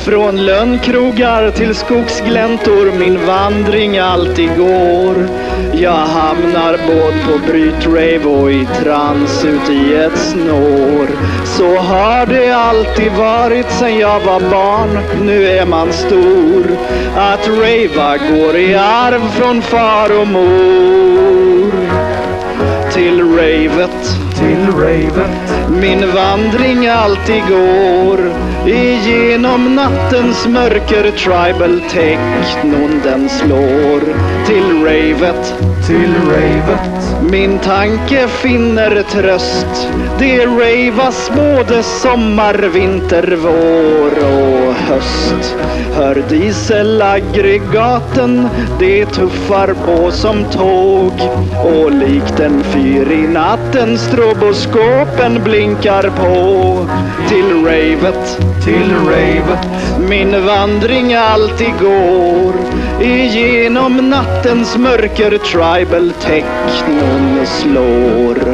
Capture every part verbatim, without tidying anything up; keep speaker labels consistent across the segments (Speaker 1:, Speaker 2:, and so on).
Speaker 1: Från lönnkrogar till skogsgläntor min vandring alltid går. Jag hamnar både på brytrave och i trans ut i ett snår. Så har det alltid varit sen jag var barn, nu är man stor. Att rava går i arv från far och mor. Till ravet, till ravet min vandring alltid går. Igenom nattens mörker tribal technon den slår. Till ravet, till ravet min tanke finner tröst. Det ravas både sommar, vinter, vår och höst. Hör dieselaggregaten, det tuffar på som tåg. Och likt en fyr i natten stroboskopen blinkar på. Till ravet, till ravet min vandring alltid går. Igenom nattens mörker tribal technon slår.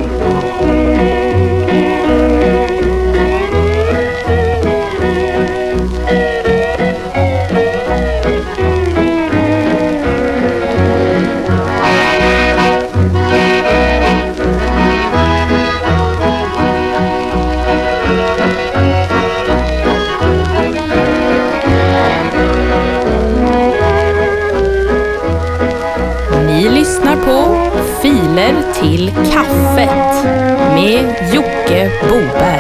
Speaker 2: Filer till kaffet med Jocke Boberg.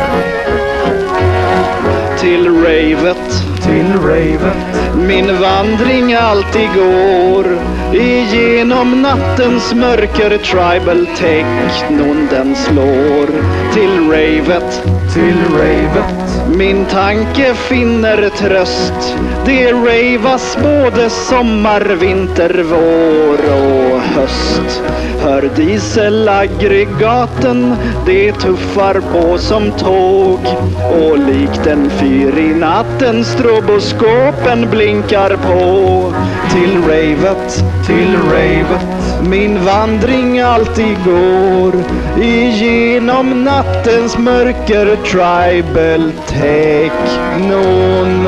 Speaker 1: Till ravet, till ravet min vandring alltid går. Igenom nattens mörker tribal technon den slår. Till ravet, till ravet min tanke finner tröst. Det ravas både sommar, vinter, vår och höst. Hör dieselaggregaten, det tuffar på som tåg. Och likt en fyr i natten stroboskopen blinkar på. Till ravet, till ravet min vandring alltid går. Igenom nattens mörker tribal technon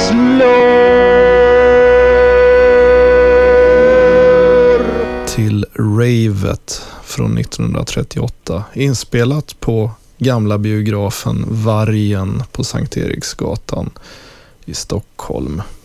Speaker 1: slår.
Speaker 3: Till ravet från nittonhundratrettioåtta, inspelat på gamla biografen Vargen på Sankt Eriksgatan i Stockholm.